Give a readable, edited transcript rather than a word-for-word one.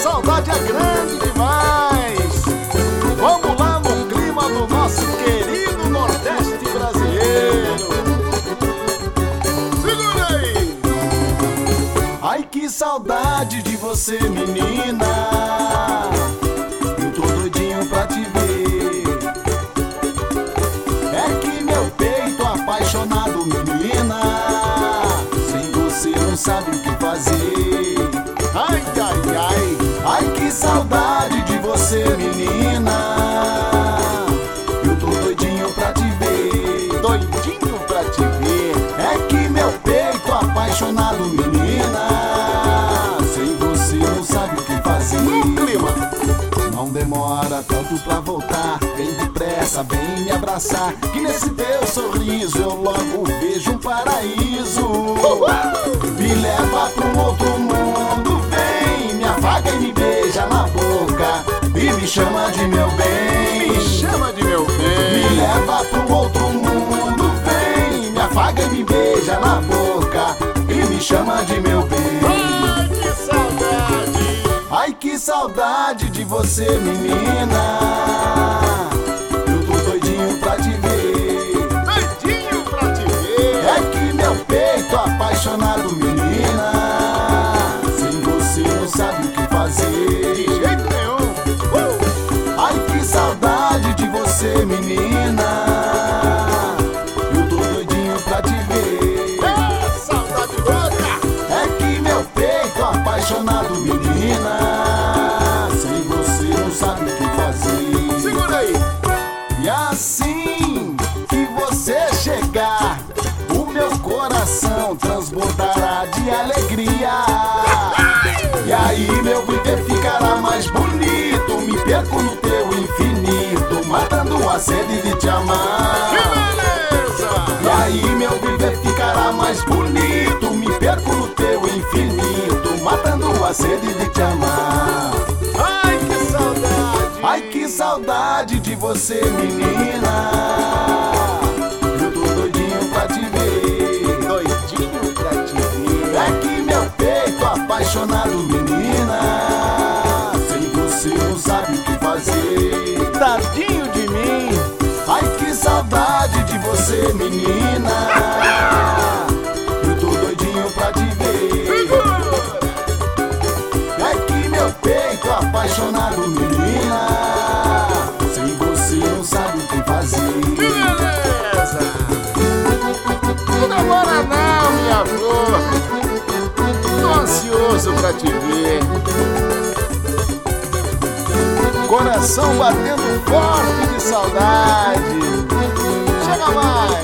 saudade é grande demais. Vamos lá no clima do nosso querido Nordeste brasileiro. Segura aí. Ai, que saudade de você, menina. Eu tô doidinho pra te ver. É que meu peito apaixonado, menina, sem você não sabe o que fazer. Ai, ai, ai, ai, que saudade de você, menina. Eu tô doidinho pra te ver, doidinho pra te ver. É que meu peito apaixonado, menina, sem você não sabe o que fazer. No clima. Não demora tanto pra voltar, vem depressa, vem me abraçar, que nesse teu sorriso eu logo vejo um paraíso. Me leva pra um outro mundo, vem, me afaga e me beija na boca e me chama de meu bem. Me chama de meu bem. Me leva pra um outro mundo, vem, me afaga e me beija na boca e me chama de meu bem. Ai, que saudade! Ai, que saudade de você, menina. Eu tô doidinho pra te ver. Doidinho pra te ver. É que meu peito apaixonado, menina, sem você não sabe o que fazer. De jeito nenhum. Ai, que saudade de você, menina. Eu tô doidinho pra te ver. Saudade louca. É que meu peito apaixonado, menina, sem você não sabe o que fazer. Segura aí. E assim que você chegar, o meu coração transbordará de alegria. E aí meu viver ficará mais bonito, me perco no teu infinito, matando a sede de te amar. Que beleza! E aí meu viver ficará mais bonito, me perco no teu infinito, matando a sede de te amar. Ai, que saudade! Ai, que saudade de você, menina. Eu tô doidinho pra te ver. Doidinho pra te ver. É que meu peito apaixonado, menina, sem você não sabe o que fazer. Tadinho de mim. Ai, que saudade de você, menina. Eu tô doidinho pra te ver. É que meu peito apaixonado, menina, sem você não sabe o que fazer. Que beleza! Não demora não, minha flor. Tô ansioso pra te ver. Coração batendo forte de saudade. Chega mais!